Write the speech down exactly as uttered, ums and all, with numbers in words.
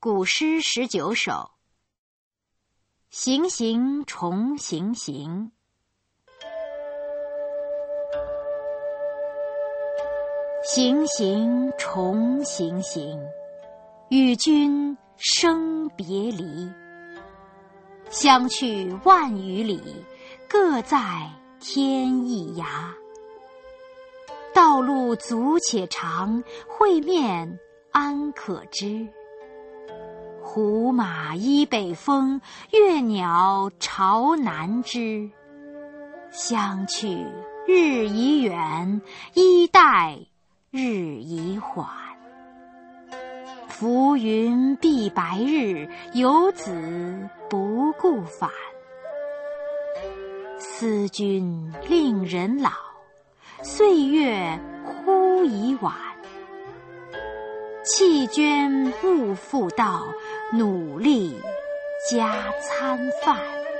古诗十九首。行行重行行，行行重行行，与君生别离。相去万余里，各在天一涯。道路阻且长，会面安可知？胡马依北风，越鸟巢南枝。相去日已远，衣带日已缓。浮云蔽白日，游子不顾返。思君令人老，岁月忽已晚。弃捐勿复道，努力加餐饭。